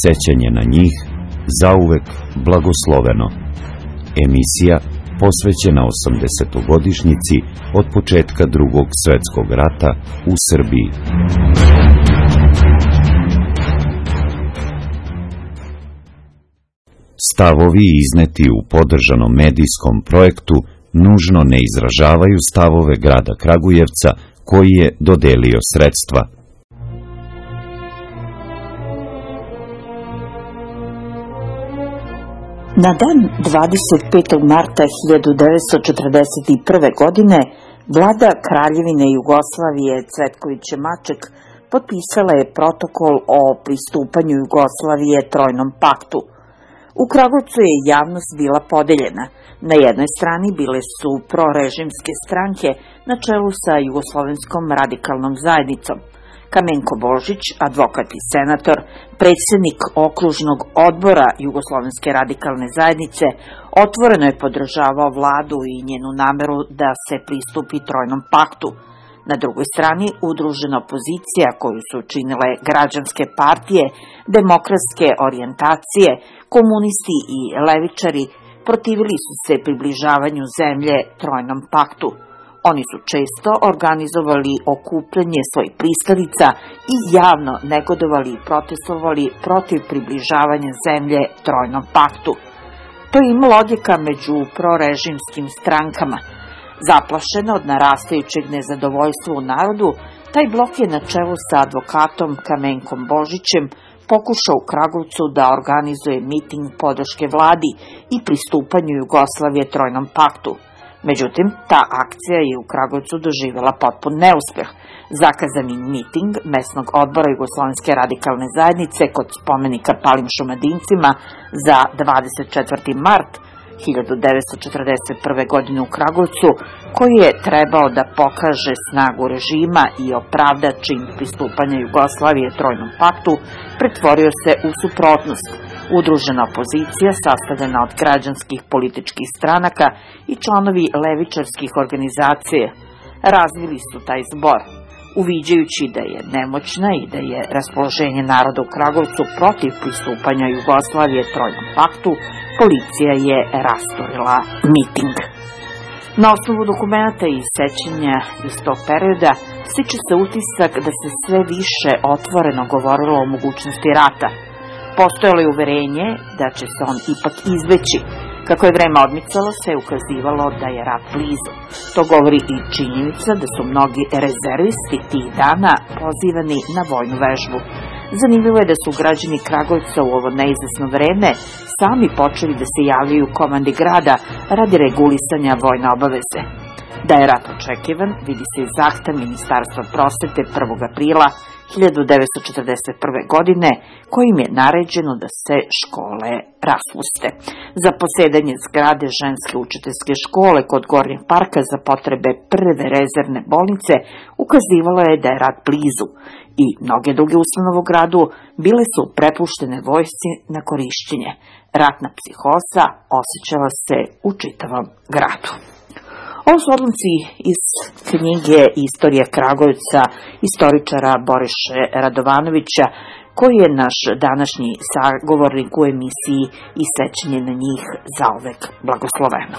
sećanje na njih zauvek blagosloveno. Emisija posvećena 80-godišnjici od početka Drugog svetskog rata u Srbiji. Stavovi izneti u podržanom medijskom projektu nužno ne izražavaju stavove grada Kragujevca koji je dodelio sredstva. Na dan 25. marta 1941. godine vlada Kraljevine Jugoslavije Cvetkovića Maček potpisala je protokol o pristupanju Jugoslavije Trojnom paktu. U Kragujevcu je javnost bila podeljena. Na jednoj strani bile su prorežimske stranke na čelu sa Jugoslovenskom radikalnom zajednicom. Kamenko Božić, advokat i senator, predsjednik okružnog odbora Jugoslovenske radikalne zajednice, otvoreno je podržavao vladu i njenu nameru da se pristupi Trojnom paktu. Na drugoj strani udružena opozicija koju su činile građanske partije, demokratske orijentacije, komunisti i levičari protivili su se približavanju zemlje Trojnom paktu. Oni su često organizovali okupljanje svojih pristalica i javno negodovali i protestovali protiv približavanja zemlje Trojnom paktu. To je imalo odjeka među prorežimskim strankama. Zaplašena od narastajućeg nezadovoljstva u narodu, taj blok je na čelu sa advokatom Kamenkom Božićem pokušao u Kragujevcu da organizuje miting podrške vladi i pristupanju Jugoslavije Trojnom paktu. Međutim, ta akcija je u Kragujevcu doživjela potpun neuspeh. Zakazani miting mesnog odbora Jugoslovenske radikalne zajednice kod spomenika palim Šumadincima za 24. mart 1941. godine u Kragujevcu, koji je trebao da pokaže snagu režima i opravda čin pristupanja Jugoslavije Trojnom paktu, pretvorio se u suprotnost. Udružena opozicija, sastavljena od građanskih političkih stranaka i članovi levičarskih organizacija, razvili su taj zbor. Uviđajući da je nemoćna i da je raspoloženje naroda u Kragujevcu protiv pristupanja Jugoslavije Trojnom paktu, policija je rasturila miting. Na osnovu dokumenta i sećanja iz tog perioda stiče se utisak da se sve više otvoreno govorilo o mogućnosti rata. Postojalo je uverenje da će se on ipak izbeći. Kako je vreme odmicalo, se je ukazivalo da je rat blizu. To govori i činjenica da su mnogi rezervisti tih dana pozivani na vojnu vežbu. Zanimljivo je da su građani Kragujevca u ovo neizvesno vreme sami počeli da se javljaju komandi grada radi regulisanja vojne obaveze. Da je rat očekivan, vidi se iz akta Ministarstva prosvete 1. aprila 1941. godine, kojim je naređeno da se škole raspuste. Za posedanje zgrade ženske učiteljske škole kod Gornjeg parka za potrebe prve rezervne bolnice ukazivalo je da je rat blizu i mnoge druge ustanove u gradu bile su prepuštene vojsci na korišćenje. Ratna psihoza osjećala se u čitavom gradu. Ovo su odlomci iz knjige Istorija Kragujevca istoričara Boriše Radovanovića, koji je naš današnji sagovornik u emisiji i sećanje na njih zauvek blagosloveno.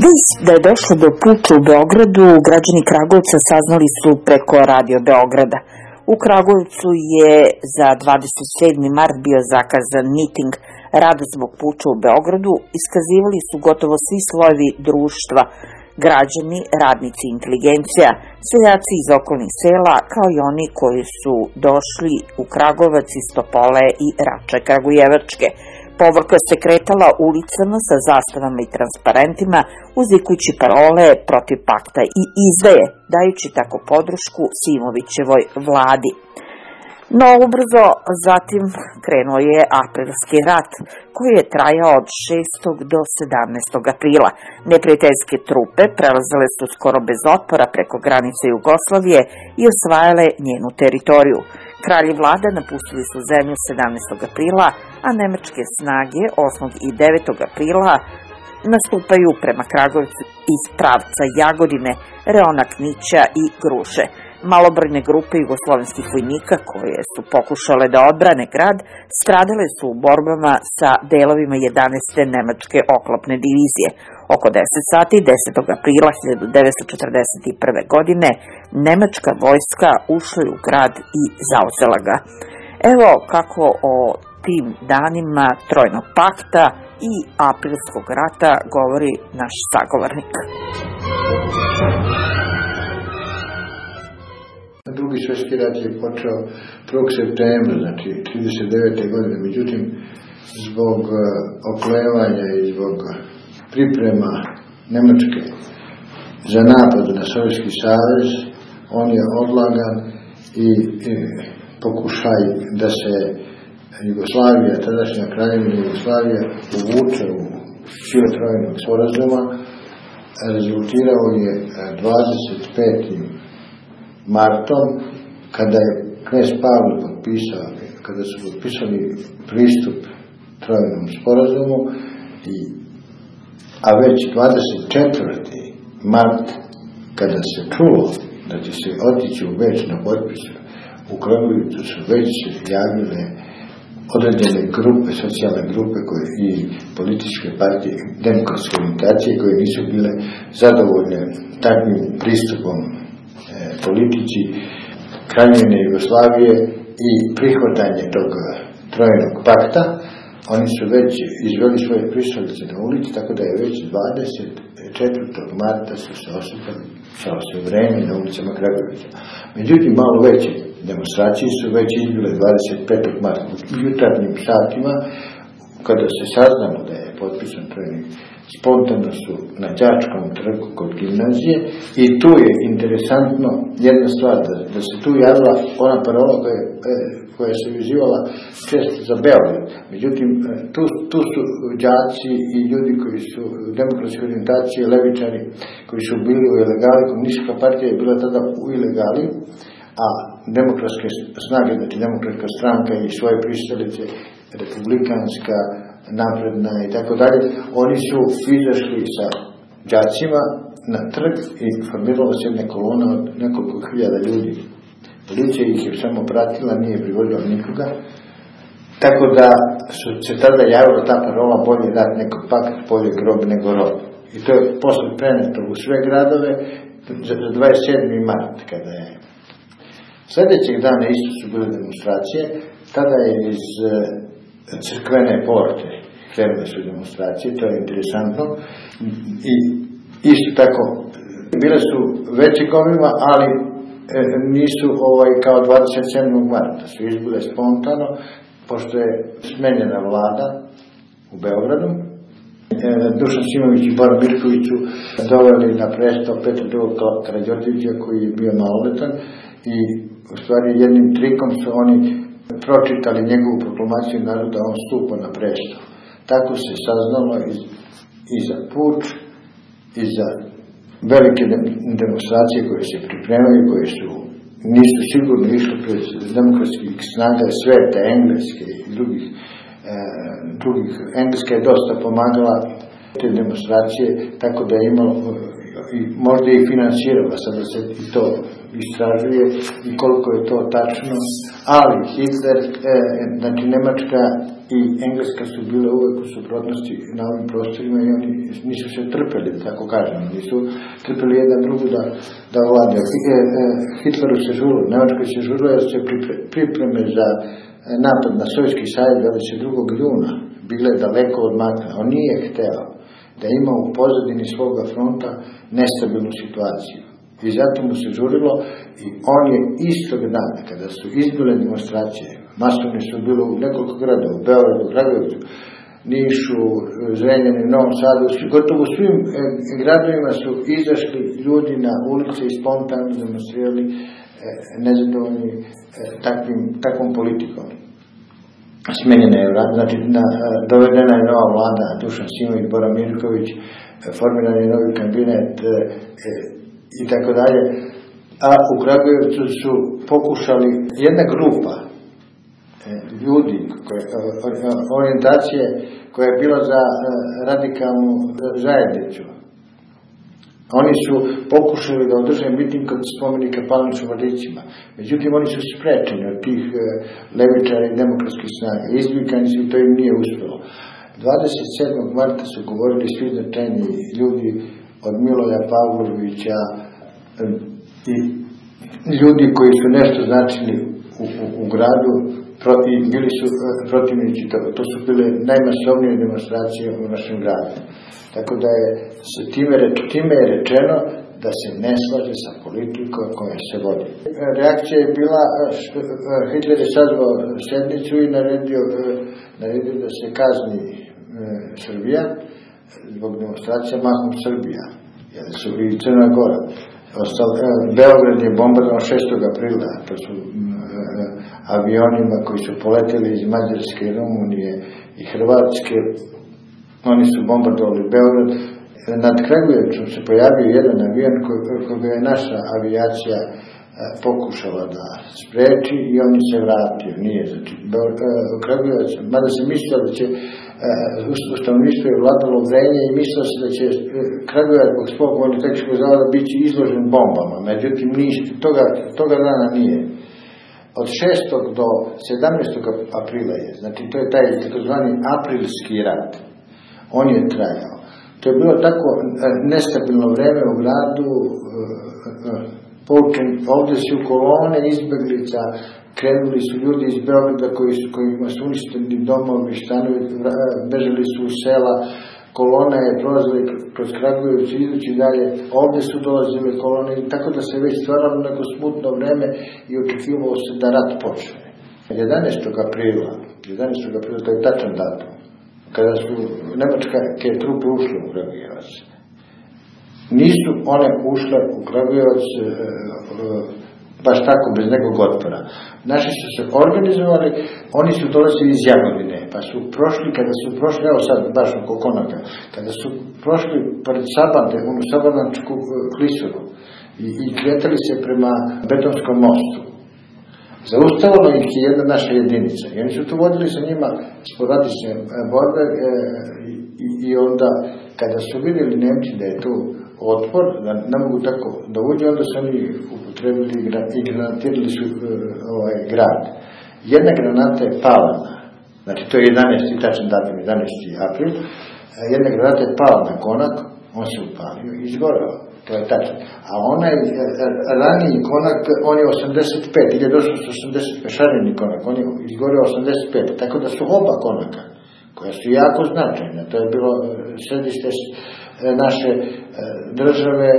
vest da je došlo do puča u Beogradu građani Kragujevca saznali su preko Radio Beograda. U Kragujevcu je za 27. mart bio zakazan miting. Radost zbog puča u Beogradu iskazivali su gotovo svi slojevi društva, građani, radnici, inteligencija, seljaci iz okolnih sela, kao i oni koji su došli u Kragujevac iz Topole i Rače Kragujevačke. Povorka se kretala ulicama sa zastavama i transparentima, uzvikujući parole protiv pakta i izdaje, dajući tako podršku Simovićevoj vladi. No ubrzo zatim krenuo je aprilski rat, koji je trajao od 6. do 17. aprila. Neprijateljske trupe prelazile su skoro bez otpora preko granice Jugoslavije i osvajale njenu teritoriju. Kralj i vlada napustili su zemlju 17. aprila, a nemačke snage 8. i 9. aprila nastupaju prema Kragujevcu iz pravca Jagodine, reona Knića i Gruše. Malobrojne grupe jugoslovenskih vojnika koje su pokušale da odbrane grad stradale su u borbama sa delovima 11. nemačke oklopne divizije. Oko 10 sati 10. aprila 1941. godine nemačka vojska ušla u grad i zauzela ga. Evo kako o tim danima Trojnog pakta i aprilskog rata govori naš sagovornik. Drugi svjetski rat je počeo 1. septembra, znači 1939. godine, međutim, zbog oklevanja i zbog priprema Nemačke za napad na Sovjetski savez, on je odlagan i pokušaj da se Jugoslavija, tadašnja kraljevina Jugoslavija, uvuče u sile Trojnog sporazuma, rezultirao je 25. martom, kada je knez Pavle potpisao, kada su potpisali pristup Trojnom sporazumu, a već 24. mart, kada se čulo da će se otići u Beč na potpisu, u Kragujevcu su već javile određene grupe, socijalne grupe i političke partije, demokratske orijentacije koje nisu bile zadovoljne takvim pristupom politici Kraljevine Jugoslavije i prihvatanje tog Trojnog pakta. Oni su već izveli svoje pristalice na ulici, tako da je već 24. marta su se osjetili kao se vreme na ulicama Kragujevca. Međutim, malo veće demonstracije su već izbile 25. marta u jutarnjim satima, kada se saznalo da je potpisan Trojni. Spontano su na Đačkom trgu kod gimnazije i tu je interesantno jedna stvar, da se tu javila ona parola koja se uzivala često za Beograd. Međutim, tu su đaci i ljudi koji su demokratske orijentacije, levičari, koji su bili u ilegali. Komunistička partija je bila tada u ilegali, a demokratske snage, znači demokratska stranka i svoje pristalice, republikanska, napredna i tako dalje, oni su izašli sa đacima na trg i formirala se jedna kolona od nekoliko hiljada ljudi. Policija ih je samo pratila, nije privodila nikoga, tako da su se tada javila ta parola bolje rat nego pakt, bolje grob nego rob. I to je posle preneto u sve gradove za 27. mart, kada je. Sljedećeg dana isto su bile demonstracije, tada je iz crkvene porte krenule su demonstracije, to je interesantno. I isto tako, bile su većeg obima, ali nisu kao 27. marta, su izbile spontano, pošto je smenjena vlada u Beogradu. Dušan Simović i Bora Mirković su doveli na presto Petra II. Karađorđevića, koji je bio maloletan, i u stvari jednim trikom su oni pročitali njegovu proklamaciju naroda da on stupa na presto. Tako se saznalo i za puč, i za velike demonstracije koje se pripremaju, koje nisu sigurno išli pred demokratskih snaga sveta, Engleske i drugih. Engleska je dosta pomagala te demonstracije, tako da je imalo i možda i finansirala, sada se i to istražuje i koliko je to tačno, ali Hitler, znači Nemačka i Engleska su bile uvek u suprotnosti na ovim prostorima i oni nisu se trpeli, da tako kažem, nisu trpeli jedan drugu da vlade. Hitleru se žulo, Nemačkoj se žulo jer se pripreme za napad na Sovjetski savez 22. juna bile daleko od makna. On nije hteo da ima u pozadini svoga fronta nestabilnu situaciju. I zato mu se žurilo i on je istog dana, kada su izbile demonstracije, masovne su bilo u nekoliko gradova, u Beogradu, Kragujevcu, Nišu, Zrenjaninu, Novom Sadu, gotovo svim gradovima su izašli ljudi na ulice i spontano demonstrirali nezadovoljni takvom politikom. Smenjena je vlada, znači dovedena je nova vlada, Dušan Simović, Bora Mirković, formiran je novi kabinet i tako dalje. A u Kragujevcu su pokušali jedna grupa ljudi orijentacije koja je bila za radikalnu zajednicu. Oni su pokušali da održe miting kod spomenika Pavlu Šumadicima. Međutim, oni su sprečeni od tih levičara i demokratskih snaga. Izvikani su i to im nije uspelo. 27. marta su govorili svi značajni ljudi od Miloja Pavlovića i ljudi koji su nešto značili u gradu i bili su protivnici. To su bile najmasovnije demonstracije u našem gradu. Tako da je time je rečeno da se ne slaže sa politikom koja se vodi. Reakcija je bila, Hitler je sazvao sednicu i naredio da se kazni Srbija zbog demonstracija, mahom Srbija, jer su i Crna Gora. Beograd je bombardovan 6. aprila, to su avionima koji su poleteli iz Mađarske, Rumunije i Hrvatske. Oni su bombardovali Beograd. Nad Kragujevcom se pojavio jedan avion koga je naša avijacija pokušala da spreči i on se vratio. Nije, znači, Kragujevac, mada se mislilo da će u stanovništvu je vladalo vrenje i mislilo se da će Kragujevac zbog svog vojno-tehničkog zavoda biti izložen bombama. Međutim, toga dana nije. Od 6. do 17. aprila je, znači to je taj takozvani aprilski rat. On je trajao. To je bilo tako nestabilno vreme u gradu, ovdje su kolone izbeglica, krenuli su ljudi iz Beograda kojima su uništeni domovi, stanovi, bežali su u sela, kolona je prolazila kroz Kragujevac, idući dalje, ovdje su dolazile kolone, tako da se već stvaralo neko smutno vreme i očekivalo se da rat počne. 11. aprila, to je tačan datum, kada su nemačke trupe ušle u Kragujevac. Nisu one ušle u Kragujevac baš tako, bez nekog otpora. Naši su se organizovali, oni su dolazili iz Jagodine, pa su prošli, kada su prošli, evo sad, baš oko Konaka, kada su prošli pored Sabande, onu Sabandačku klisuru i kretali se prema Betonskom mostu. Zaustavila ih je jedna naša jedinica i oni su tu vodili sa njima sporadične borbe i onda kada su vidjeli Nemci da je tu otpor, da ne mogu tako da uđe, onda su oni upotrebili i granatirali su grad. Jedna granata je palana, znači to je 11. tačan datum, 11. april, jedna granata je pala na Konak, on se upalio i izgorao. To je tačno. A onaj raniji Konak, on je 85, 1885, šareni Konak, on je izgorio 85, tako da su oba Konaka, koja su jako značajne, to je bilo središte naše države,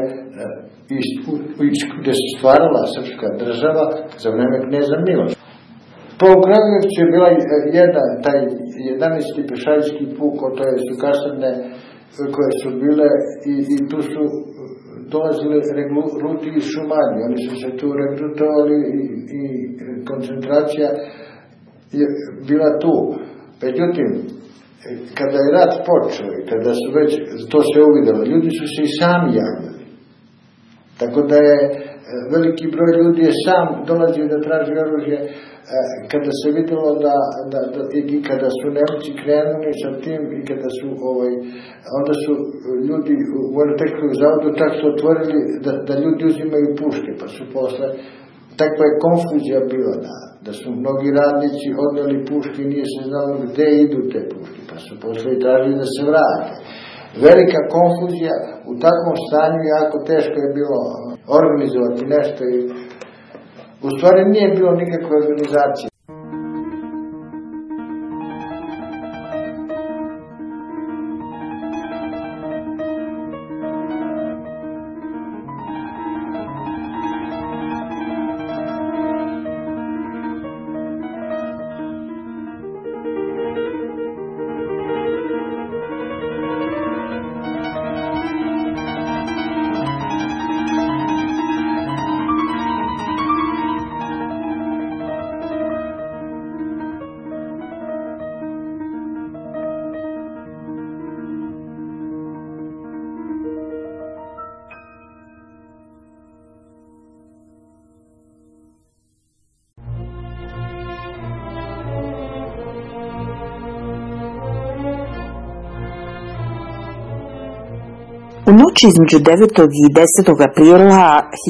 gdje se stvarala srpska država za vreme kneza Miloša. Po Kragujevcu je bila taj 11. pešadijski puk, to je su kasarne koje su bile i tu su dolazili regruti iz Šumadije, oni su se tu regrutovali i koncentracija je bila tu. Međutim, kada je rat počeo i kada su već to se uvidjeli, ljudi su se i sami javljali. Tako da je veliki broj ljudi je sam dolazio da traži oružje kada se vidjelo i kada su Nemci krenuli sa tim i kada su onda su ljudi u vojno-tehničkom zavodu tako su otvorili da ljudi uzimaju puške, pa su posle takva je konfuzija bila da su mnogi radnici odneli puške i nije se znalo gde idu te puške, pa su posle i tražili da se vrate. Velika konfuzija, u takvom stanju jako teško je bilo organizovati nešto i u stvari nije bilo nikakve organizacije. U noći između 9. i 10. aprila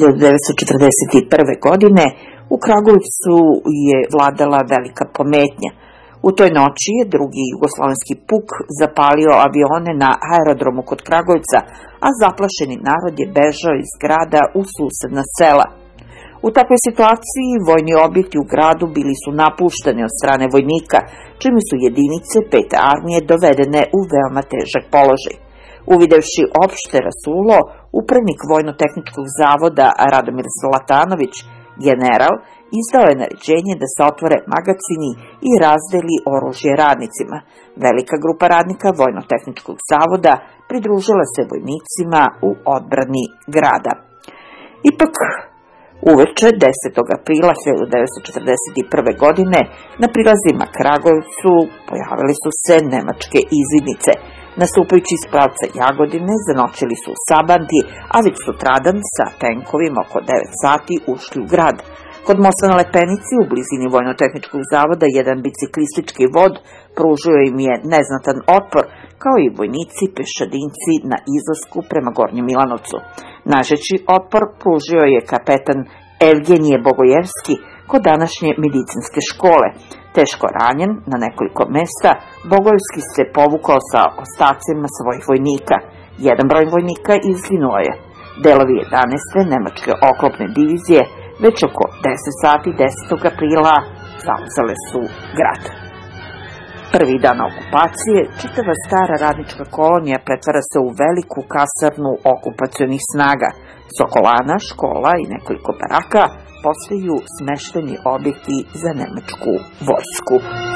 1941. godine u Kragujevcu je vladala velika pometnja. U toj noći je drugi jugoslovenski puk zapalio avione na aerodromu kod Kragujevca, a zaplašeni narod je bežao iz grada u susedna sela. U takvoj situaciji vojni objekti u gradu bili su napušteni od strane vojnika, čime su jedinice 5. armije dovedene u veoma težak položaj. Uvidevši opšte rasulo, upravnik Vojno-tehničkog zavoda Radomir Zlatanović, general, izdao je naređenje da se otvore magacini i razdeli oružje radnicima. Velika grupa radnika Vojno-tehničkog zavoda pridružila se vojnicima u odbrani grada. Ipak, uveče 10. aprila 1941. godine na prilazima Kragujevcu pojavili su se nemačke izvidnice. Nastupajući iz pravca Jagodine, zanoćili su u Sabanti, a već sutradan sa tenkovima oko 9 sati ušli u grad. Kod mosta na Lepenici, u blizini Vojno-tehničkog zavoda, jedan biciklistički vod pružio im je neznatan otpor, kao i vojnici pešadinci na izlasku prema Gornjem Milanovcu. Najžešći otpor pružio je kapetan Evgenije Bogojevski kod današnje medicinske škole. Teško ranjen na nekoliko mesta, Bogojevski se povukao sa ostacima svojih vojnika. Jedan broj vojnika izginuo je. Delovi 11. nemačke oklopne divizije već oko 10 sati 10. aprila zauzele su grad. Prvi dan okupacije, čitava stara radnička kolonija pretvara se u veliku kasarnu okupacionih snaga. Sokolana, škola i nekoliko baraka postaju smešteni objekti za nemačku vojsku.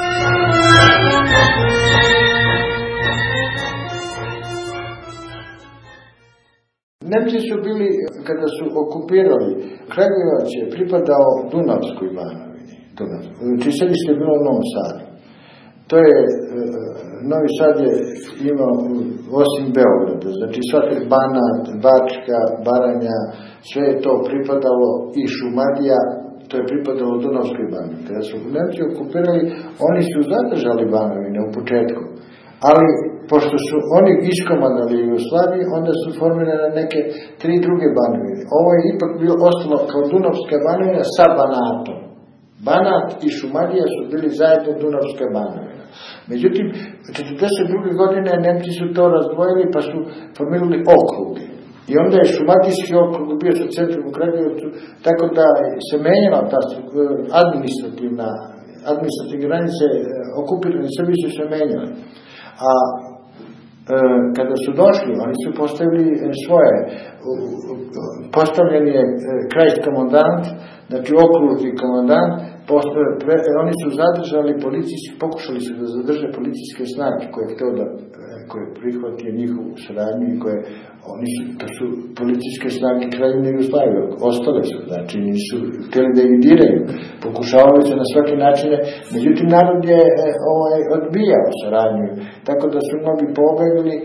Nemci su bili, kada su okupirali, Kragujevac je pripadao Dunavskoj banovini. Znači sedište je bilo u Novom Sadu. To je, Novi Sad je imao, osim Beograda, znači svaki Banat, Bačka, Baranja, sve je to pripadalo i Šumadija, to je pripadalo Dunavskoj banovini. Kada su Nemci okupirali, oni su zadržali banovine u početku, ali pošto su oni iskomandali Jugoslaviju, onda su formirane neke 3 druge banovine. Ovo je ipak bilo ostalo kao Dunavska banovina sa Banatom. Banat i Šumadija su bili zajedno Dunavska banovina. Međutim, 1942. godine Nemci su to razdvojili pa su formirali okruge. I onda je Šumadijski okrug bio sa centrom u Kragujevcu, tako da se menjala ta administrativne granice, okupirane Srbije su se menjale. A kada su došli, oni su postavili svoje, postavljen je krajski komandant, znači okružni komandant, oni su zadržali pokušali su da zadrže policijske snage koje prihvatio njihovu saradnju i to su policijske snage Kraljevine Jugoslavije, ostale su, znači nisu htjeli da ih diraju, pokušavali su na svake načine, međutim narod je odbijao saradnju, tako da su mnogi pobegli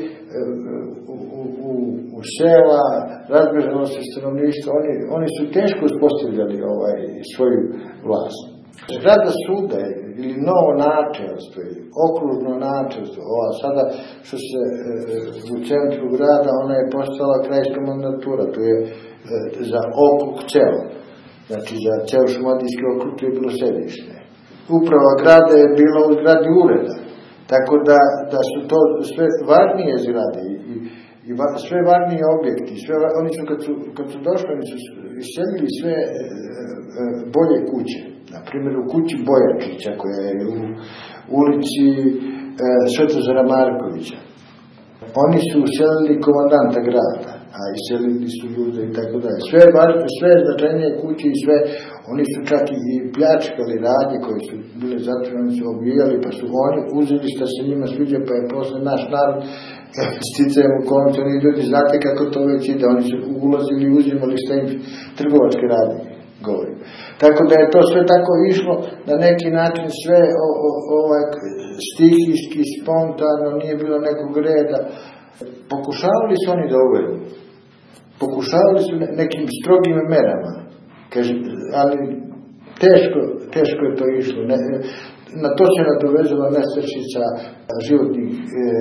u sela, razbežalo se stanovništvo, oni su teško uspostavljali svoju vlast. Zgrada suda ili novo načelstvo, okružno načelstvo, ova sada što se u centru grada, ona je postala krajska mandatura, to je za okrug celo. Znači, za ceo Šumadijski okrug je bilo sedište. Uprava grada je bila u zgradi ureda. Tako da su to sve važnije zgrade i sve važnije objekti. Oni su, kad su došli, oni su iselili sve bolje kuće. Na primjer, u kući Bojačića, koja je u ulici Svetozara Markovića. Oni su uselili komandanta grada, a iselili su ljude i tako dalje. Sve značajnije kuće i sve, oni su čak i pljačkali radnje koje su bile zatvorene, su obijali, pa su oni uzeli šta se njima sviđa, pa je posle naš narod sticajem u koncu, oni ljudi znate kako to već ide, oni su ulazili i uzimali šta im trgovačke radnje, govorim. Tako da je to sve tako išlo, na neki način sve stihijski, spontano, nije bilo nekog reda. Pokušavali su oni da uvedu. Pokušavali su nekim strogim merama. Ali teško je to išlo. Na to se nadovezala nestašica životnih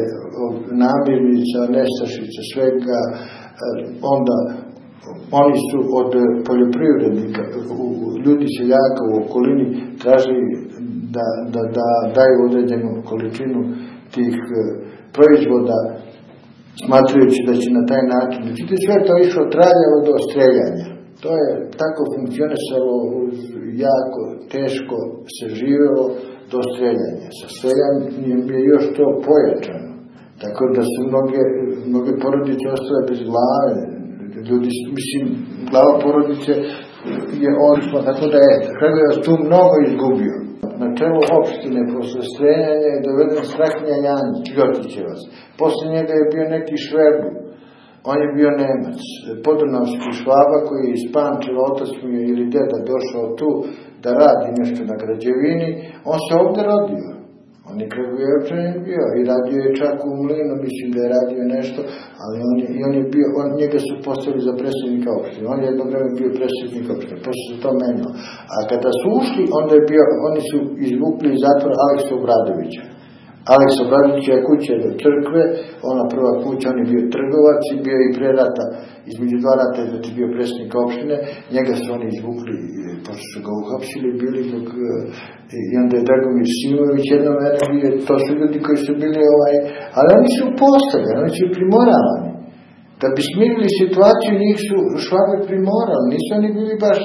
namirnica, nestašica svega. Onda oni su od poljoprivrednika, ljudi seljaka u okolini tražili da daju određenu količinu tih proizvoda, smatrajući da će na taj način. Međutim, sve to išlo traljavo do streljanja. To je tako funkcionisalo, jako teško se živelo do streljanja. Sa streljanjem je još to pojačano. Tako da su mnoge porodice ostale bez glave. Ljudi, mislim, glava porodice je odlična, tako da je Kragujevac tu mnogo izgubio. Na čelu opštine posle streljanja je doveden Strahinja Ljotićevac. Posle njega je bio neki Šverbu. On je bio Nemac. Podunavski Švaba koji je iz Pančeva, otac mu je ili deda došao tu da radi nešto na građevini. On se ovde rodio. On je Kragujevčanin bio i radio je čak u Mlinu, mislim da je radio nešto, ali on je bio, njega su postavili za predsjednika opštine. On je jedno vreme bio predsjednik opštine, posle se to menjalo. A kada su ušli, onda je bio, oni su izvukli iz zatvora Aleksa Obradovića. Aleksa Obradovića je kuća do crkve, ona prva kuća, on je bio trgovac i bio i pre rata, između dva rata je bio predsjednik opštine, njega su oni izvukli, pošto su ga uhapsili, bili dok, i onda je Dragomir Simović jedno vreme bio, to su ljudi koji su bili ali oni su postavljeni, oni su primoravani. Da bi smirili situaciju, njih su Švabe primorali, nisu oni bili baš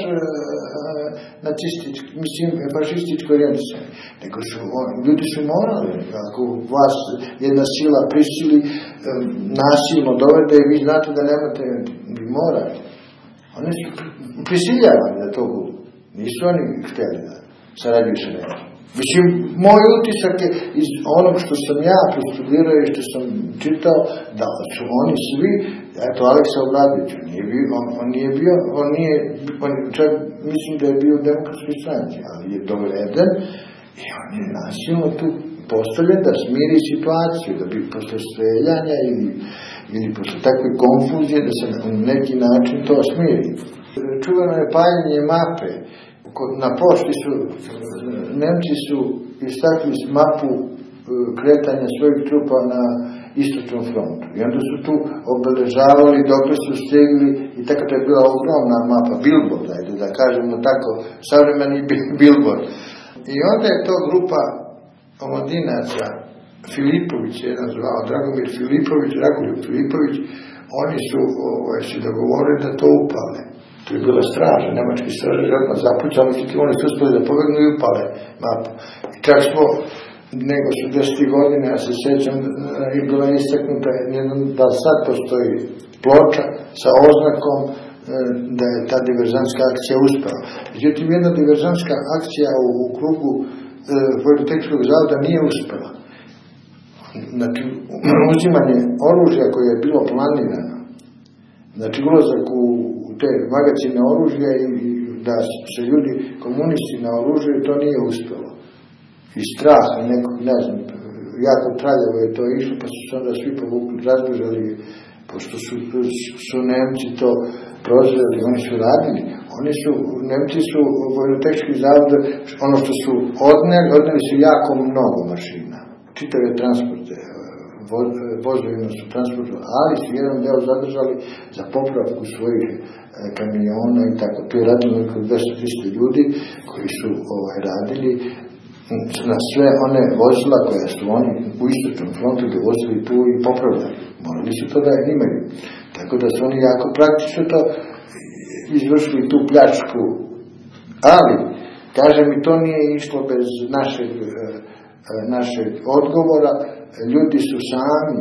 nacistički, mislim, fašističko orijentisani, nego su, ljudi su morali, ako vas jedna sila prisili, nasilno dovede i vi znate da nemate, vi morate. Oni su prisiljavani da to budu. Nisu oni htjeli da sarađuju sa nekim. Mislim, moj utisak je iz onog što sam ja prostudirao i što sam čitao, da su oni svi, eto Aleksa Obradović, on čak mislim da je bio u demokratskoj stranci, ali je doveden i on je nasilno tu postavljen da smiri situaciju, da bi posle streljanja ili posle takve konfuzije da se na neki način to smiri. Čuveno je paljenje mape. Na pošti Nemci su istakli mapu kretanja svojih trupa na istočnom frontu. I onda su tu obeležavali dokle su stigli i tako to je bila ogromna mapa, billboard, da kažemo tako, savremeni billboard. I onda je to grupa omladinaca, Filipović je jedan zvao, Dragomir Filipović, Dragoljub Filipović, oni su se dogovorili da to upale. To je bila straža, nemački straža, odmah zapućali, oni su uspeli da pobegnu i upale mapu. I čak smo, nego su 10. godine, ja se sjećam, je bila istaknuta, da sad postoji ploča sa oznakom da je ta diverzantska akcija uspela. Međutim, jedna diverzantska akcija u krugu Vojno-tehničkog zavoda nije uspela. Znači, uzimanje oružja koje je bilo planirano, znači ulazak u te magacine oružja i da se ljudi, komunisti naoružuju, to nije uspelo. I strah nekog, ne znam, jako traljavo je to išlo, pa su se onda svi povukli, razbežali, pošto su Nemci to prozreli, oni su radili. Nemci su Vojno-tehnički zavod, ono što su odneli su jako mnogo mašina. Čitave transporte, vozovima su transportovali, ali su jedan deo zadržali za popravku svojih kamiona i tako. To je radilo oko 200-300 ljudi koji su radili na sve one vozila koje su oni u istočnom frontu dovozili tu i popravljali. Morali su to da imaju. Tako da su oni jako praktično to izvršili tu pljačku. Ali, kažem, i to nije išlo bez našeg odgovora. Ljudi su sami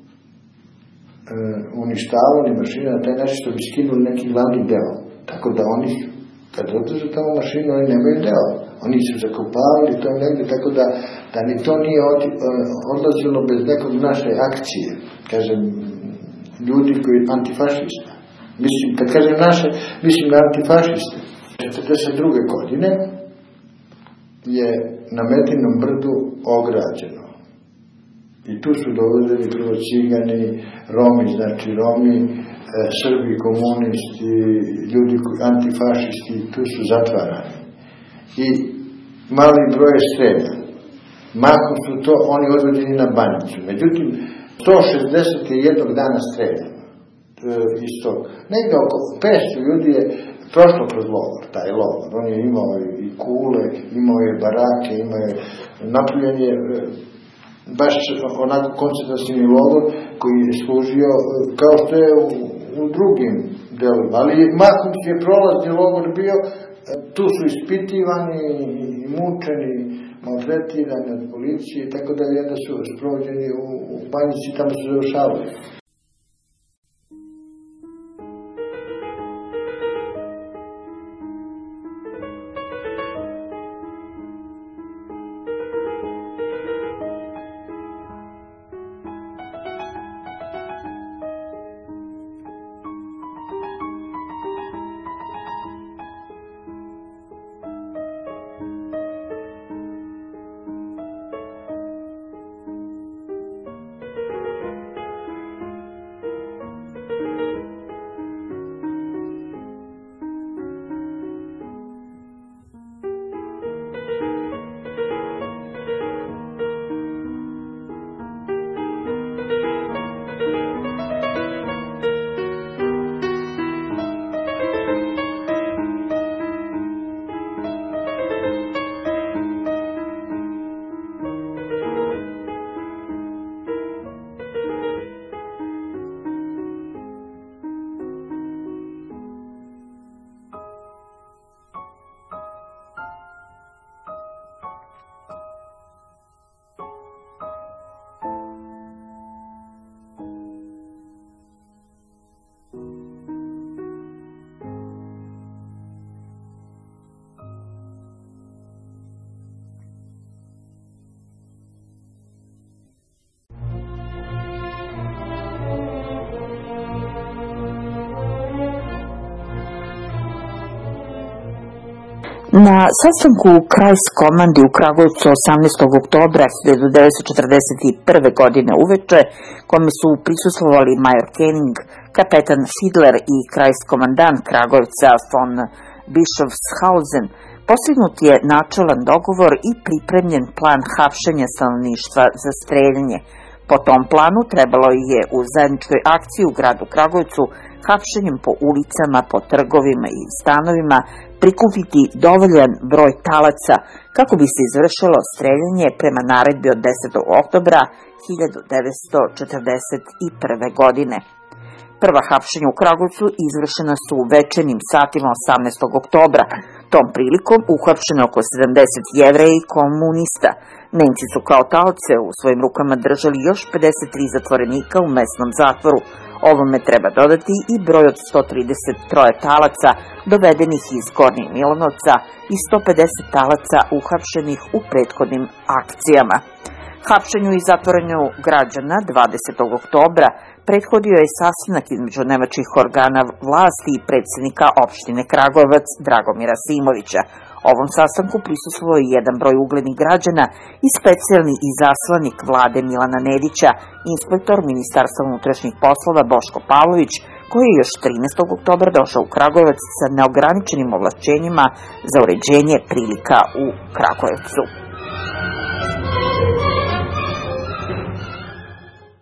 uništavali mašine na taj način što bi skinuli neki glavni deo. Tako da oni, kad odlaze tamo mašinu, oni nemaju deo. Oni su zakopavali to negdje, tako da ni to nije odlazilo bez nekog naše akcije. Kažem, ljudi koji antifašista. Mislim, kad kažem naše, mislim na antifašiste. 1942. godine je na Medinom brdu ograđeno. I tu su dovedeni prvo Cigani, Romi, znači Romi, Srbi, komunisti, ljudi antifašisti, tu su zatvarani. I mali broj je streljan. Mahom su to oni odvedeni na Banjicu. Međutim, 160 je jednog dana streljano. Isto. Negdje oko 500 ljudi je prošlo kroz logor, taj logor. On je imao i kule, imao je barake, imao je napravljen je baš onako koncentracijni logor koji je služio kao što je u drugim delima. Ali mahom je prolazni logor bio, tu su ispitivani i mučeni, maltretirani od policije, tako da jedna su sprovođeni u Banjici, tamo su završavali. Na sastanku Kreiskomandi u Kragujevcu 18. oktobra 1941. godine uveče, kome su prisustvovali major Koenig, kapetan Fiedler i Kreiskomandant Kragujevca von Bischofshausen, postignut je načelan dogovor i pripremljen plan hapšenja stanovništva za streljanje. Po tom planu trebalo je u zajedničkoj akciji u gradu Kragujevcu hapšenjem po ulicama, po trgovima i stanovima prikupiti dovoljan broj talaca kako bi se izvršilo streljanje prema naredbi od 10. oktobra 1941. godine. Prva hapšenja u Kragujevcu izvršena su u večernjim satima 18. oktobra. Tom prilikom uhapšeno oko 70 Jevreja i komunista. Nemci su kao taoce u svojim rukama držali još 53 zatvorenika u mesnom zatvoru. Ovome treba dodati i broj od 133 talaca dovedenih iz Gornjeg Milanovca i 150 talaca uhapšenih u prethodnim akcijama. Hapšenju i zatvorenju građana 20. oktobra prethodio je sastanak između nemačkih organa vlasti i predsjednika opštine Kragujevac Dragomira Simovića. Ovom sastanku prisustvovao je jedan broj uglednih građana i specijalni izaslanik vlade Milana Nedića, inspektor Ministarstva unutrašnjih poslova Boško Pavlović, koji je još 13. oktobra došao u Kragujevac sa neograničenim ovlašćenjima za uređenje prilika u Kragujevcu.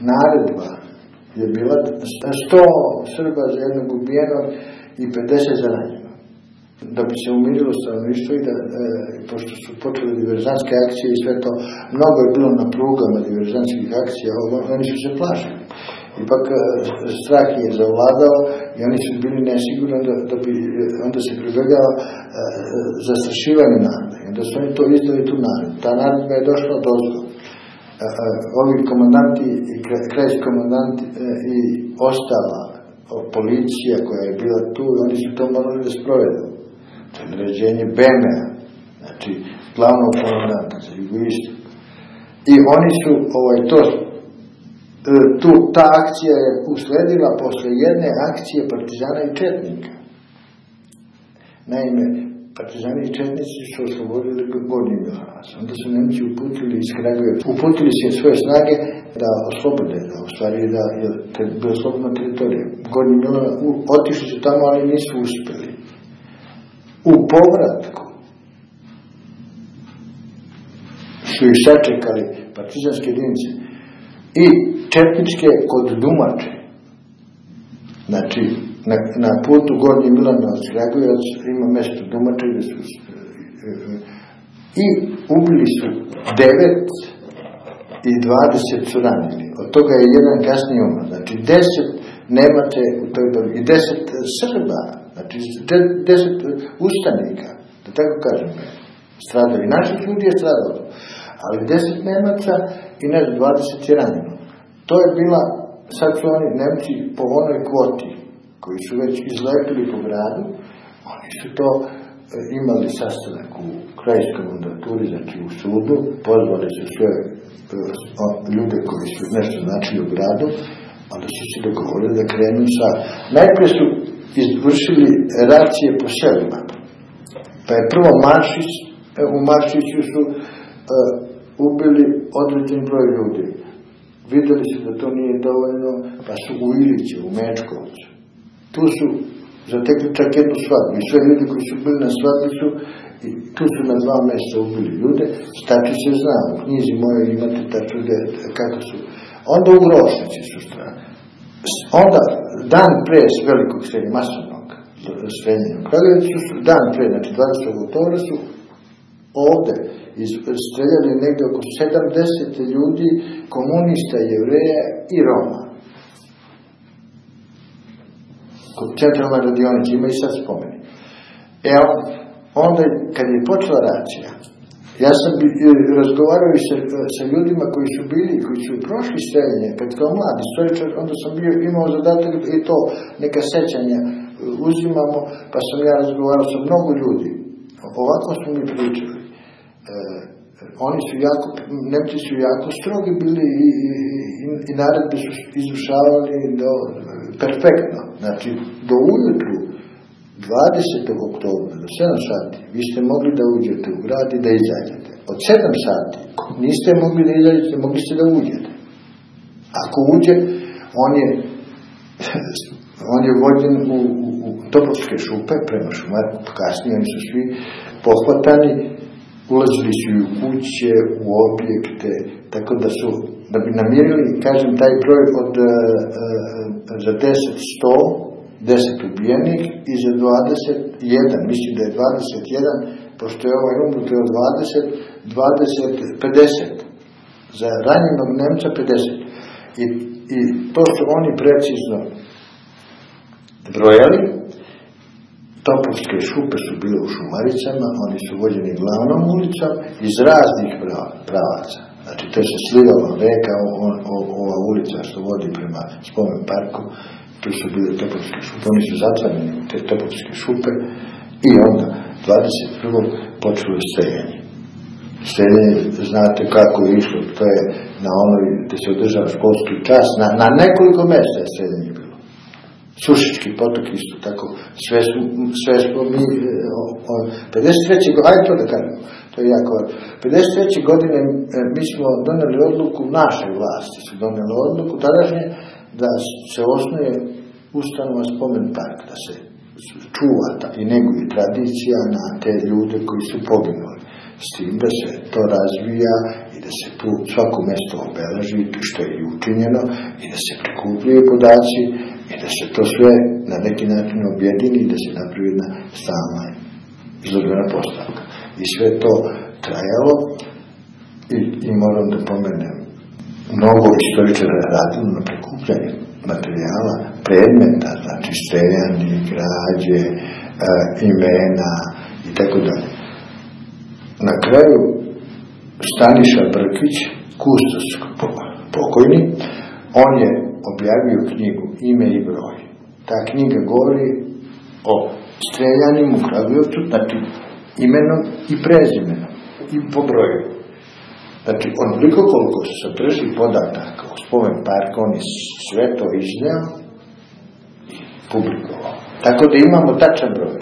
naredba je bila 100 Srba za jednog ubijenog i 50 za ranjenog. Da bi se umirilo stanovništvo i da, pošto su počele diverzantske akcije i sve to, mnogo je bilo na prugama diverzantskih akcija, oni su se plašili. Ipak strah je zavladao i oni su bili nesigurni da bi onda se pribegao zastrašivanje naroda. I onda su oni to izdali tu naredbu. Ta naredba je došla od ozgo. Ovi komandanti, krajski komandanti i ostala policija koja je bila tu, oni su to morali da sprovedu. To je naređenje BM-a, znači glavnog komandanta za jugoistok. I oni su ta akcija je usledila posle jedne akcije partizana i četnika. Naime, partizani i četnici su oslobodili Gornji Milanovac. Onda su Nemci uputili se svoje snage da oslobode, da je bila slobodna teritorija. Gornji Milanovac, otišli su tamo, ali nisu uspeli. U povratku su ih sačekali partizanske jedinice i četničke kod Dumače. Znači, na putu Gornji Milanovac, Kragujevac, ima mesto Dumače i ubili su 9 i 20 su ranili. Od toga je jedan kasnije umro. Znači, 10 Nemaca u toj borbi i 10 Srba, znači 10 ustanika, da tako kažem, stradali. Naši ljudi je stradalo, ali 10 Nemaca i 20 je ranjeno. To je bila, sad su oni Nemci po onoj kvoti, koji su već izlepili po gradu, oni su to imali sastanak u krajskoj mandaturi, znači u sudu, pozvali su sve ljude koji su nešto značili u gradu, onda su se dogovorili da krenu sa... Najprije su izvršili racije po selima. Pa je prvo u Maršiću su ubili određen broj ljudi. Videli su da to nije dovoljno, pa su u Iliću, u Mečkovcu. Tu su zatekli čak jednu svadbu i sve ljudi koji su bili na svadbi su, i tu su na 2 mjeseca ubili ljude, tačno se zna, u knjizi moje imate tačno kako su. Onda u Grošnici su strane. Onda, dan pre velikog srednja, masovnog srednja u Kragujevcu su, dan pre, znači 20. oktobra su ovde streljali negde oko 70 ljudi, komunista, Jevreja i Roma. Kod centralna radionica ima i sad spomeni. Onda, kad je počela racija, ja sam razgovarao i sa ljudima koji su bili, koji su prošli streljenje, kad kao mladi istoričar, onda sam imao zadatak i to neka sećanja uzimamo, pa sam ja razgovarao sa mnogo ljudi. Ovako smo mi pričali. Nemci su jako strogi bili i naredbe su izvršavali perfektno. Znači, do ujutru 20. oktobra, do 7 sati, vi ste mogli da uđete u grad i da izađete. Od 7 sati niste mogli da izađete, mogli ste da uđete. Ako uđe, on je vođen u Topovske šupe prema Šumarku, kasnije oni su svi pohvatani, ulazili su u kuće, u objekte, tako da bi namirili, kažem, taj broj od za 10 ubijenih i za 21, mislim da je 21, pošto je ovaj umro, to je od 50, za ranjenog Nemca 50. I to su oni precizno brojali. Topovske šupe su bile u Šumaricama, oni su vođeni glavnom ulicom iz raznih pravaca. Znači, to se slivalo reka, ova ulica što vodi prema spomen parku, tu su bile Topovske šupe, oni su zatvoreni te Topovske šupe i onda 21. počelo je streljanje. Streljanje, znate kako je išlo, to je na onoj gde se održava školski čas, na nekoliko mjesta je streljanje bilo. Sušički potok isto tako, sve smo mi, 53. godine, ajde to da kažemo, to je jako, 53. godine mi smo doneli odluku, naše vlasti su doneli odluku, tadašnje, da se osnuje ustanova spomen park, da se čuva i neguje tradicija na te ljude koji su poginuli. s tim da se to razvija i da se svako mesto obeleži, što je i učinjeno, i da se prikupljaju podaci i da se to sve na neki način objedini i da se napravi jedna stalna izložbena postavka. I sve to trajalo i moram da pomenem, mnogo istoričara radilo na prikupljanju materijala, predmeta, znači streljani, građe, imena i tako dalje. Na kraju Staniša Brkić, kustos pokojni, on je objavio knjigu Ime i broj. Ta knjiga govori o streljanima u Kragujevcu, znači imenom i prezimenom i po broju. Znači, onoliko koliko se sadrži podataka o spomen parka, on je sve to izneo i publikovao. Tako da imamo tačan broj.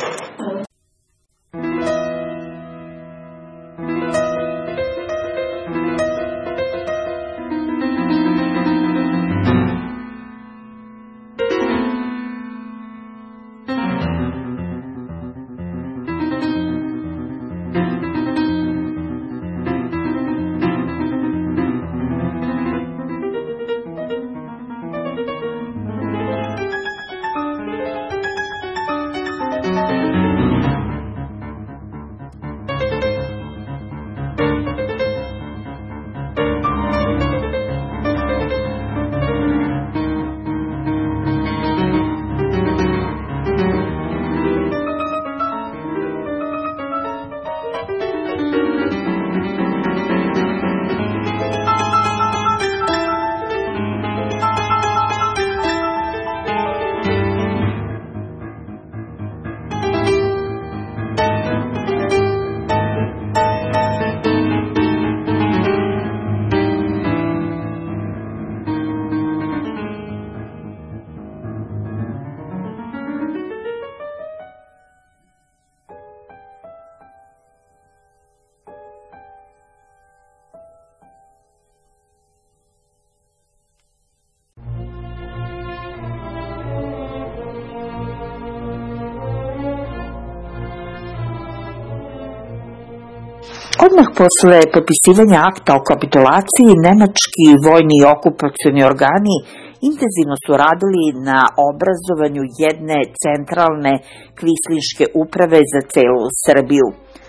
Odmah posle potpisivanja akta o kapitulaciji, nemački vojni i okupacioni organi intenzivno su radili na obrazovanju jedne centralne kvislinške uprave za celu Srbiju.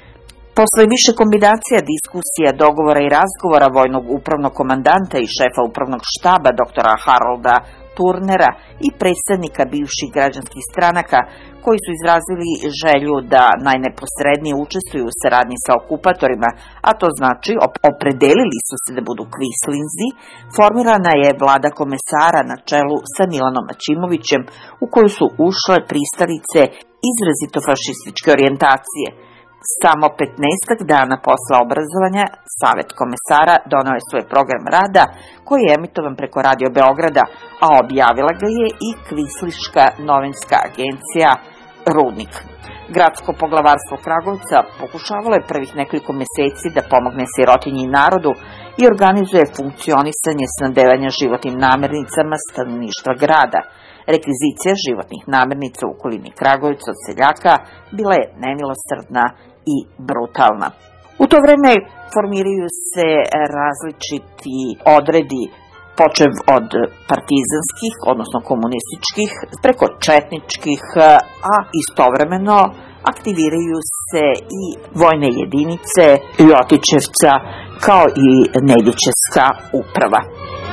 Posle više kombinacija, diskusija, dogovora i razgovora vojnog upravnog komandanta i šefa upravnog štaba doktora Harolda Turnera i predstavnika bivših građanskih stranaka, koji su izrazili želju da najneposrednije učestvuju u saradnji sa okupatorima, a to znači opredelili su se da budu kvislinzi, formirana je vlada komesara na čelu sa Milanom Aćimovićem, u koju su ušle pristalice izrazito fašističke orijentacije. Samo 15 dana posle obrazovanja Savet komesara doneo je svoj program rada, koji je emitovan preko Radio Beograda, a objavila ga je i Kvislinška novinska agencija Rudnik. Gradsko poglavarstvo Kragujevca pokušavalo je prvih nekoliko meseci da pomogne sirotinji i narodu i organizuje funkcionisanje snabdevanja životnim namirnicama stanovništva grada. Rekvizicija životnih namirnica u okolini Kragujevca od seljaka bila je nemilosrdna i brutalna. U to vreme formiraju se različiti odredi, počev od partizanskih, odnosno komunističkih, preko četničkih, a istovremeno aktiviraju se i vojne jedinice Ljotićevca kao i Nedićevska uprava.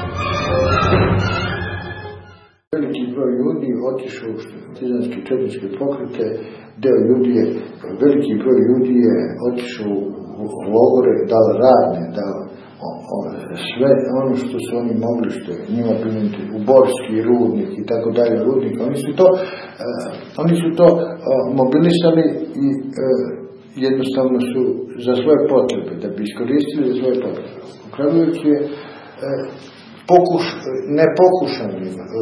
Veliki broj ljudi otišao u partizanske četničke pokrete, veliki broj ljudi je otišao u logore, dao radne, dao sve ono što su oni mogli, što je njima primiti u Borski rudnik i tako dalje rudnik. Oni su to mobilisali i jednostavno su za svoje potrebe, da bi iskoristili za svoje potrebe. U Kragujevcu je nepokušano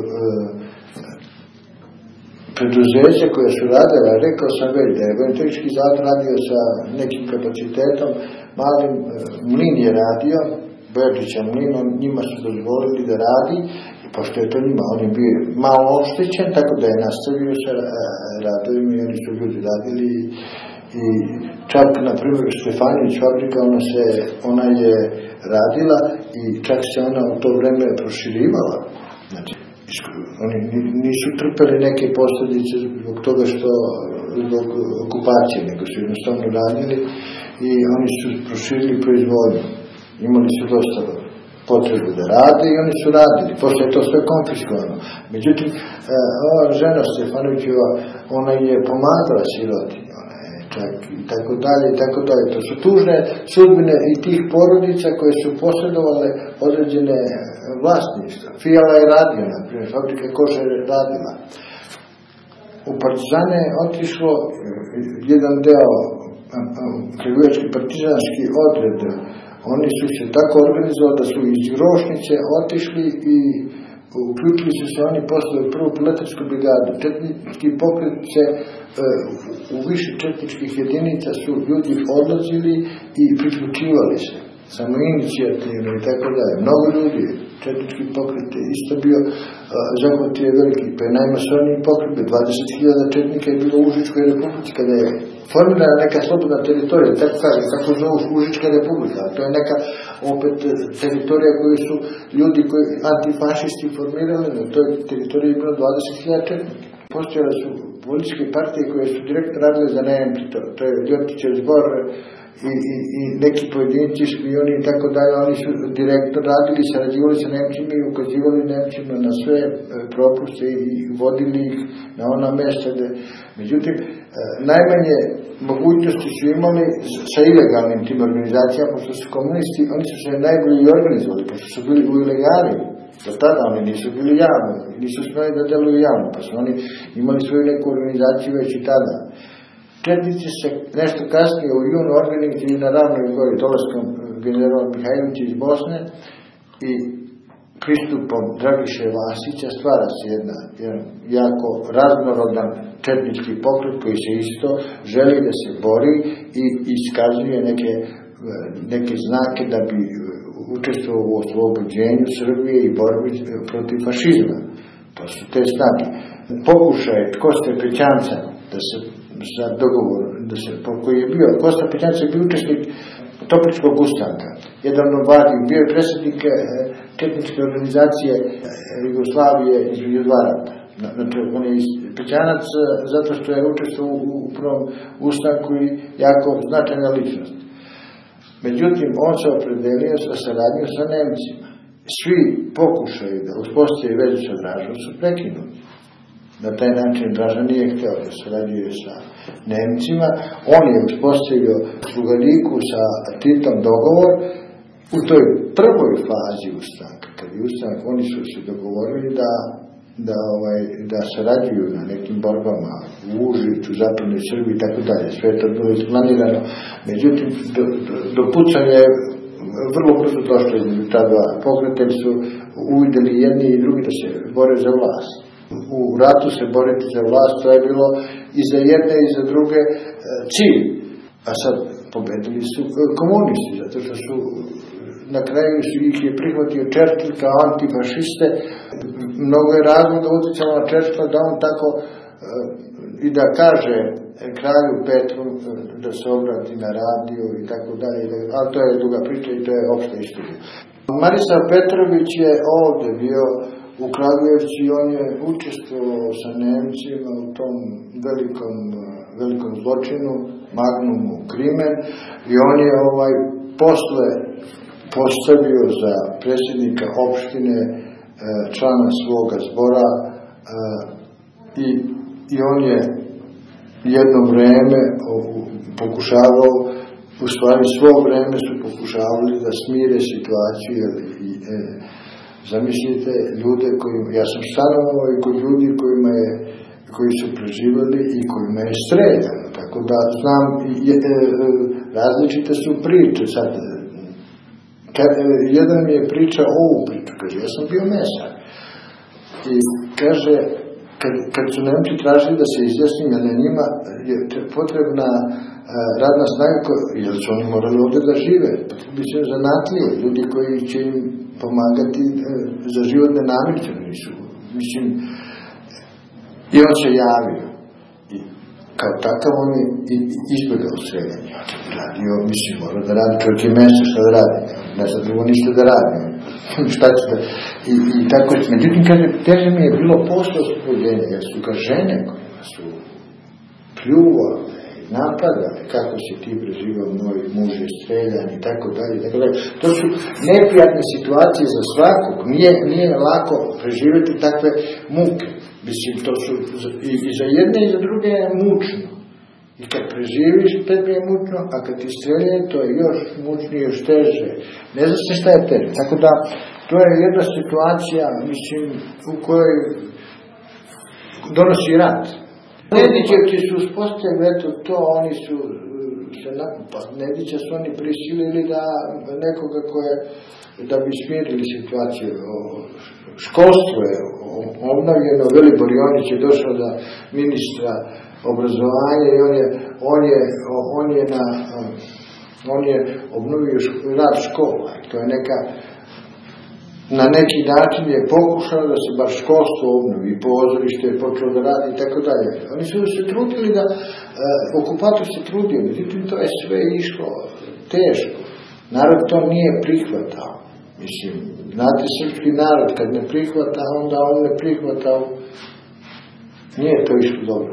preduzeća koja su radila, rekao sam već da je Vojno-tehnički zavod radio sa nekim kapacitetom, malim mlin je radio, Bojačića mlin, njima su dozvolili da radi, i pošto je to njima, on je bio malo oštećen, tako da je nastavio sa radovima i oni su ljudi radili I čak, na primjer, Stefanić fabrika, ona je radila i čak se ona u to vreme proširivala. Znači, oni nisu trpeli neke posljedice zbog toga što zbog okupacije, nego su jednostavno radili i oni su proširili proizvodnju. Imali su dosta potrebu da rade i oni su radili. Posle je to sve konfiskovano. Međutim, ova žena Stefanovićeva, ona je pomagala sirotinji, i tako dalje, i tako dalje. To su tužne sudbine i tih porodica koje su posjedovale određene vlasništva. Fijala je radio, na primjer, fabrika kože je radila. U partizane je otišlo jedan deo, kragujevački partizanski odred. Oni su se tako organizovali da su iz Grošnice otišli i uključili su se oni posle prvu piletarsku brigadu. Četnički pokret se u više četničkih jedinica su ljudi odlazili i priključivali se. Samo inicijativno i tako dalje. Mnogo ljudi, četnički pokret je isto bio, zahvatio veliki, pa je najmasovniji pokret, 20.000 četnika je bilo u Užičkoj republici, kada je formirana neka slobodna teritorija, tako kaže, kako zovu Užička republika, to je neka opet teritorija koju su ljudi koji antifašisti formirali, na toj teritoriji je bilo 20.000 četnika. Postojale su političke partije koje su direktno radile za Nemci, to je Ljotićev zbor i neki pojedinci, špijoni i tako dalje, oni su direktno radili, sarađivali sa Nemcima i ukazivali Nemcima na sve propuste i vodili ih na ona mesta gde. Međutim, najmanje mogućnosti su imali sa ilegalnim tim organizacijama, pošto su komunisti, oni su se najbolje i organizovali, pošto su bili u ilegali. Do tada oni nisu bili javni, nisu smeli da deluju javno, pa su oni imali svoju neku organizaciju već i tada. Četnici se nešto kasnije u junu organizovali na Ravnoj gori dolaskom generala Mihajlovića iz Bosne i pristupom Dragiše Vasića stvara se jedan jako raznorodan četnički pokret koji se isto želi da se bori i iskazuje neke znake da bi učestvovao u oslobođenju Srbije i borbi protiv fašizma. To su te snage. Pokušaj Koste Pećanca da se za dogovor, koji je bio, Kosta Pećanca je bio učesnik Topličkog ustanka. Jedan Novadi bio je predsjednik četničke organizacije Jugoslavije između dva rata. Znači, on je Pećanac zato što je učestvovao u prvom ustanku i jako značajna ličnost. Međutim, on se opredelio sa saradnjom sa Nemcima. Svi pokušaju da uspostavi vezu sa Dražom su prekinuti. Na taj način Draža nije htio da sarađuje sa Nemcima. On je uspostavio Šlugariku sa Titom dogovor u toj prvoj fazi ustanka. Kad je ustanak, oni su se dogovorili da sarađuju na nekim borbama u Užicu, zapadnoj Srbiji i tako dalje. Sve je to bilo isplanirano. Međutim, do pucanja je vrlo brzo došlo između ta dva pokreta, su uvideli jedni i drugi da se bore za vlast. U ratu se boriti za vlast, to je bilo i za jedne i za druge cilj. A sad pobedili su komunisti, zato što su na kraju ih je prihvatio Churchill kao antifašiste. Mnogo je razloga uticalo na Churchilla da on tako i da kaže kralju Petru da se obrati na radio i tako dalje, ali to je druga priča i to je opšta istorija. Marisav Petrović je ovde bio u Kragujevcu i on je učestvovao sa Nemcima u tom velikom zločinu, Magnumu Krimen, i on je posle postavio za predsjednika opštine člana svoga zbora i on je jedno vreme pokušavao, u stvari svo vreme su pokušavali da smire situaciju i zamislite ljude ja sam stanovao i kod ljudi koji su preživali i kojima je streljano, tako da znam, različite su priče sad. Jedan mi je pričao ovu priču, kaže, ja sam bio mesar i kaže, kad su Nemci tražili da se izjasnim, jer na njima je potrebna radna snaga, jer su oni morali ovdje da žive, potrebi se zanatlije, ljudi koji će im pomagati za životne namirnice, mislim, i on se javio. I kao takav on je izbjegao streljanje. Radio, mislim, mora da radi, čovjek je mesto šta da radi, ne sad drugo ništa da radi. Šta će da... I tako je, međutim, kaže, teže mi je bilo posle oslobođenja, jer su ga žene koje su pljuvale, napadale, kako si ti preživao, moj muž je streljan i tako dalje. To su neprijatne situacije za svakog, nije lako preživjeti takve muke. Mislim, to su i za jedne i za druge je mučno. I kad preživiš, tebi je mučno, a kad ti strelje, to je još mučnije, još teže. Ne zna se šta je teže. Tako da, to je jedna situacija, mislim, u kojoj donosi rat. Nedićevci su uspostavili, eto to, oni su se Nedića su oni prisilili da nekoga koje, da bi smirili situaciju. Školstvo je obnovljeno, Velibor Jonić je došao da ministra obrazovanja i on je obnovio rad škola. To je na neki način je pokušao da se baš školstvo obnovi, pozorište je počelo da radi i tako dalje. Oni su se trudili da, okupator se trudio, međutim to je sve išlo teško. Narod to nije prihvatao. Mislim, znate, srpski narod kad ne prihvata, onda on ne prihvata, nije to išlo dobro.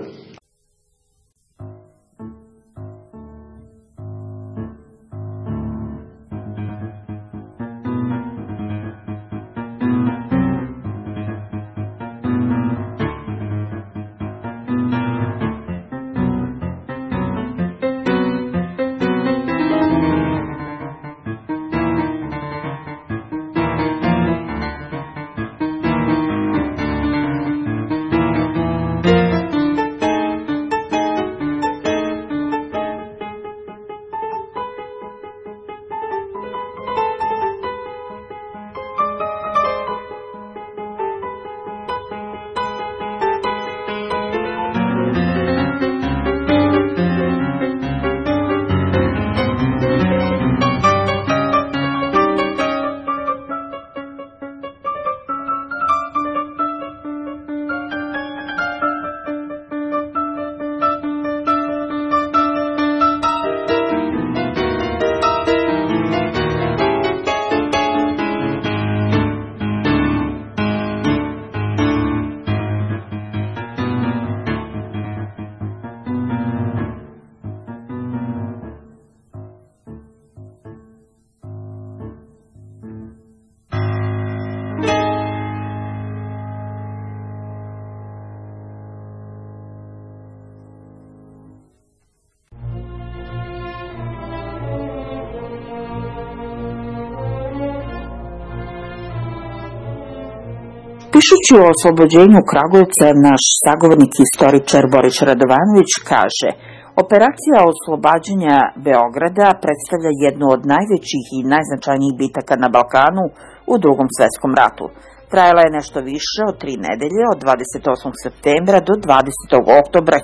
Pišući o oslobođenju Kragujevca, naš sagovornik istoričar Boris Radovanović kaže: operacija oslobađanja Beograda predstavlja jednu od najvećih i najznačajnijih bitaka na Balkanu u Drugom svetskom ratu. Trajala je nešto više od 3 nedelje, od 28. septembra do 20. oktobra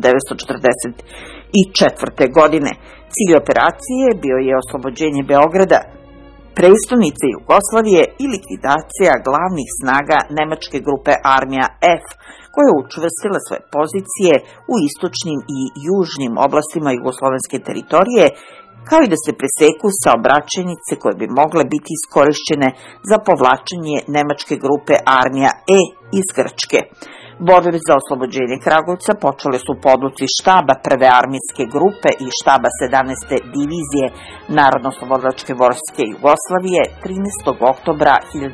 1944. godine. Cilj operacije bio je oslobođenje Beograda, prestonice Jugoslavije i likvidacija glavnih snaga nemačke grupe Armija F, koja je učvrstila svoje pozicije u istočnim i južnim oblastima jugoslovenske teritorije, kao i da se preseku saobraćajnice koje bi mogle biti iskorišćene za povlačenje nemačke grupe Armija E iz Grčke. Borbe za oslobođenje Kragujevca počele su po odluci štaba prve armijske grupe i štaba 17. divizije Narodno-oslobodilačke vojske Jugoslavije 13. oktobra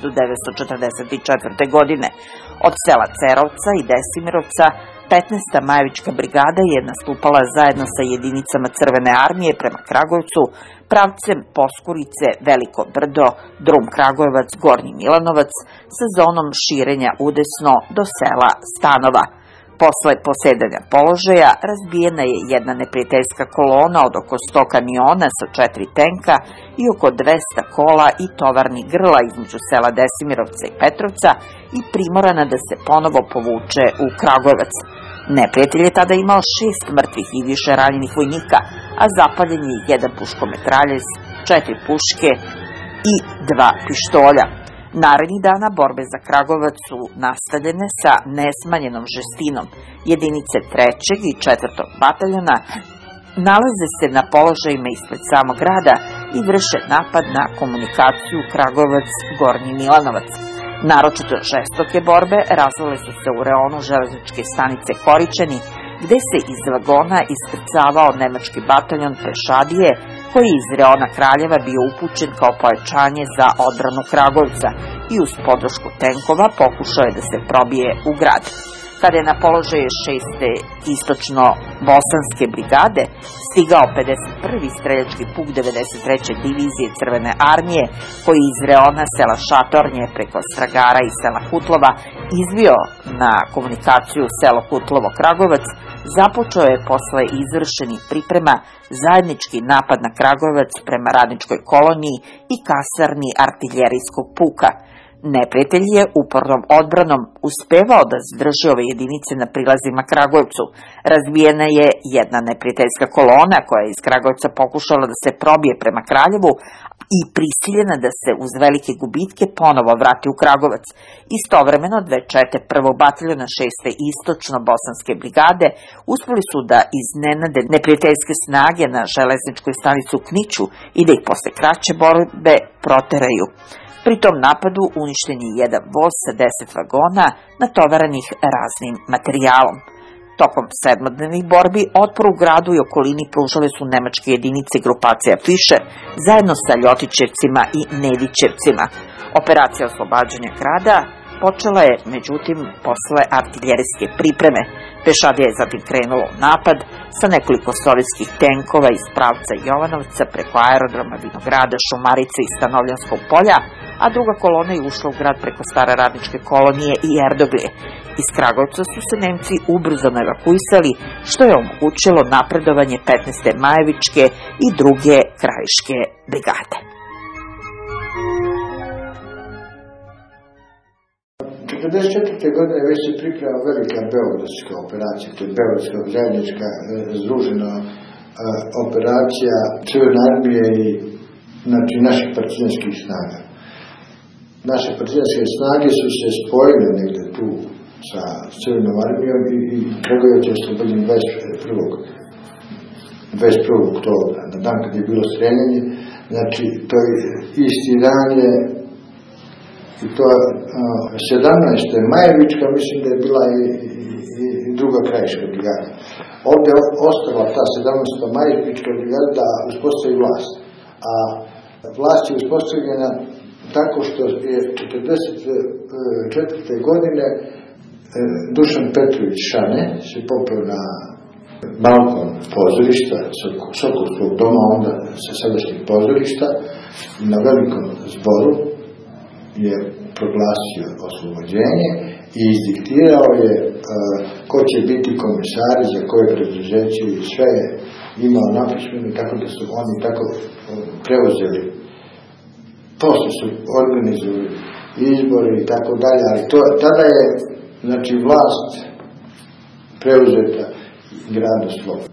1944. godine. Od sela Cerovca i Desimirovca 15. Majevićka brigada je nastupala zajedno sa jedinicama Crvene armije prema Kragujevcu, pravcem Poskurice, Veliko Brdo, Drum Kragujevac, Gornji Milanovac, sa zonom širenja udesno do sela Stanova. Posle posedanja položaja razbijena je jedna neprijateljska kolona od oko 100 kamiona sa 4 tenka i oko 200 kola i tovarnih grla između sela Desimirovca i Petrovca i primorana da se ponovo povuče u Kragujevac. Neprijatelj je tada imao 6 mrtvih i više ranjenih vojnika, a zapaljen je 1 puškometraljez, 4 puške i 2 pištolja. Narednih dana borbe za Kragujevac su nastavljene sa nesmanjenom žestinom. Jedinice 3. i 4. bataljona nalaze se na položajima ispred samog grada i vrše napad na komunikaciju Kragujevac-Gornji Milanovac. Naročito žestoke borbe razvile su se u reonu železničke stanice Koričani, gde se iz vagona iskrcavao nemački bataljon Pešadije, koji je iz reona Kraljeva bio upućen kao pojačanje za odbranu Kragujevca i uz podršku tenkova pokušao je da se probije u grad. Kada je na položaje 6. istočno-bosanske brigade stigao 51. streljački puk 93. divizije Crvene armije, koji iz reona sela Šatornje preko Stragara i sela Kutlova izvio na komunikaciju selo Kutlovo-Kragujevac, započeo je posle izvršenih priprema zajednički napad na Kragujevac prema radničkoj koloniji i kasarni artiljerijskog puka. Neprijatelj je upornom odbranom uspevao da zadrži ove jedinice na prilazima Kragujevcu. Razbijena je jedna neprijateljska kolona koja je iz Kragujevca pokušala da se probije prema Kraljevu i prisiljena da se uz velike gubitke ponovo vrati u Kragujevac. Istovremeno dve čete 1. bataljona 6. istočno-bosanske brigade uspeli su da iznenade neprijateljske snage na železničkoj stanici u Kniću i da ih posle kraće borbe proteraju. Pri tom napadu uništen je jedan voz sa 10 vagona natovaranih raznim materijalom. Tokom sedmodnevnih borbi otpor u gradu i okolini pružale su nemačke jedinice grupacija Fischer zajedno sa Ljotićevcima i Nedićevcima. Operacija oslobađanja grada počela je, međutim, posle artiljerijske pripreme. Pešadija je zatim krenulo u napad sa nekoliko sovjetskih tenkova iz pravca Jovanovca preko aerodroma Vinograda, Šumarice i Stanovljanskog polja, a druga kolona je ušla u grad preko stare radničke kolonije i Erdoglije. Iz Kragujevca su se Nemci ubrzano evakuisali, što je omogućilo napredovanje 15. Majevičke i druge krajiške brigade. 1944. godine već se priprema velika beogradska operacija, to je beogradska zajednička združena operacija Crvene armije i naših partizanskih snaga. Naše partizanske snage su se spojile negde tu sa Crvenom armijom i Kragujevac je oslobođen 21. oktobra, na dan kad je bilo streljenje. Znači, to je isti dan je i to 17. Majevička, mislim da je bila i druga krajiška brigada. Ovdje je ostala ta 17. Majevička brigada da uspostavi vlast. A vlast je uspostavljena tako što je 1944. godine Dušan Petrović Šane se popeo na balkon pozorišta, Sokolskog doma, onda sa sadašnjeg pozorišta, na velikom zboru je proglasio oslobođenje i izdiktirao je ko će biti komisari za koje preduzeće i sve je imao napismeno kako da su oni tako preuzeli. Posle su organizovali izbore i tako dalje, ali tada je, znači, vlast preuzeta gradu Sloboda.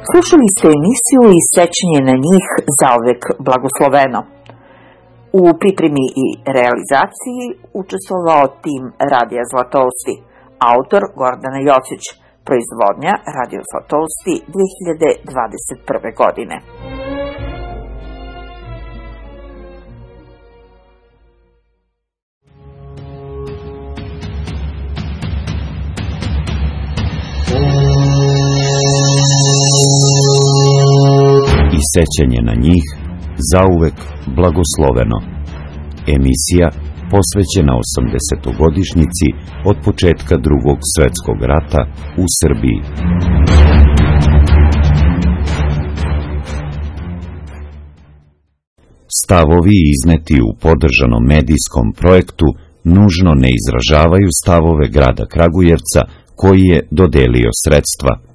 Slušali ste emisiju i sećanje na njih zauvek blagosloveno. U pripremi i realizaciji učestvovao tim Radija Zlatousti, autor Gordana Jocić, proizvodnja Radio Zlatousti 2021. godine. I sećanje na njih zauvek blagosloveno. Emisija posvećena 80-godišnjici od početka Drugog svetskog rata u Srbiji. Stavovi izneti u podržanom medijskom projektu nužno ne izražavaju stavove grada Kragujevca koji je dodelio sredstva